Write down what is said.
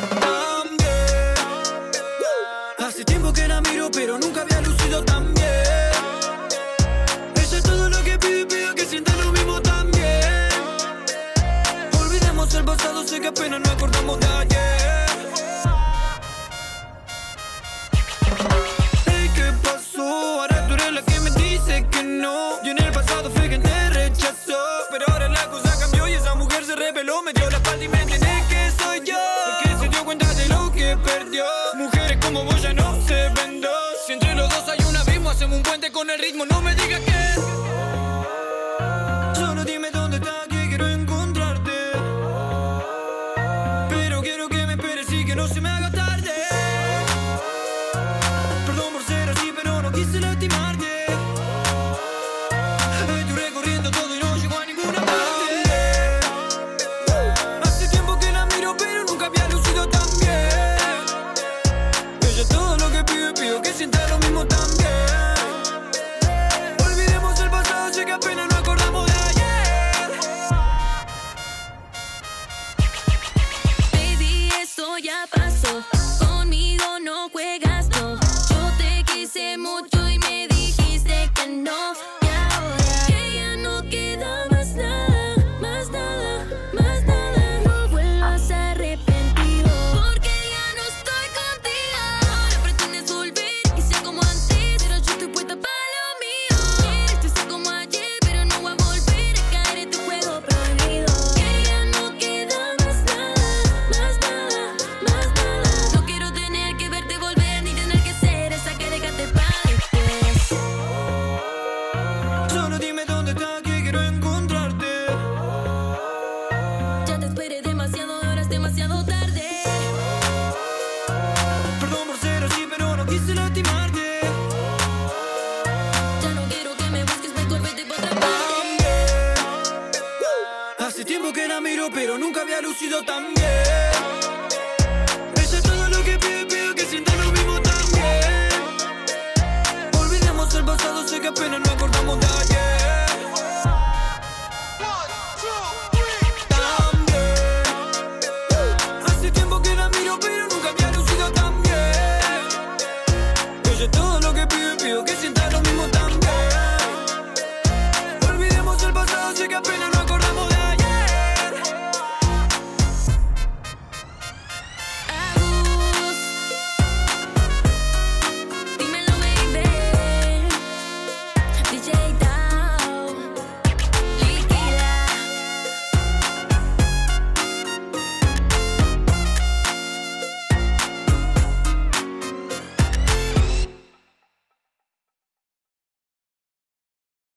también. Hace tiempo que la miro, pero nunca había lucido tan bien. Ella es todo lo que pido y pido que sienta lo mismo también. Olvidemos el pasado, sé que apenas nos acordamos de ayer. Hey, ¿qué pasó? Ahora tú eres la que me dice que no. Yo en el pasado fui quien te rechazó, pero ahora la cosa cambió y esa mujer se rebeló. Me dio la espalda y me entiende que soy yo el que se dio cuenta de lo que perdió. Mujeres como vos ya no se ven dos. Si entre los dos hay un abismo, hacemos un puente con el ritmo. No me digas que solo dime dónde estás, que quiero encontrarte. Pero quiero que me esperes y que no se me haga tarde. Perdón por ser así, pero no quise lastimarte. Estoy recorriendo todo y no llego a ninguna parte. Hace tiempo que la miro, pero nunca había lucido tan bien. Ella es todo lo que pido y pido que sienta lo mismo también. Olvidemos el pasado, sé que apenas nos acordamos de ayer. Baby, eso ya pasó. Conmigo no juegas, no. Yo te quise mucho y me dijiste que no. Y ahora que ya no queda más nada, más nada, más nada. No vuelvas arrepentido, porque ya no estoy contigo. Ahora pretendes volver y ser como antes, pero yo estoy puesta para lo mío. Quieres ser como ayer, pero no voy a volver a caer en tu juego prohibido. Que ya no queda más nada, más nada, más nada. No quiero tener que verte volver ni tener que ser esa que dejaste para después. Solo dime dónde estás, que quiero encontrarte. Ya te esperé demasiado, ahora es demasiado tarde. Perdón por ser así, pero no quise lastimarte. Ya no quiero que me busques, mejor vete pa' otra parte. Hace tiempo que la miro, pero nunca había lucido tan bien. Ella es todo lo que pido y pido que sienta lo mismo también. Olvidemos el pasado, sé que apenas nos acordamos de ayer.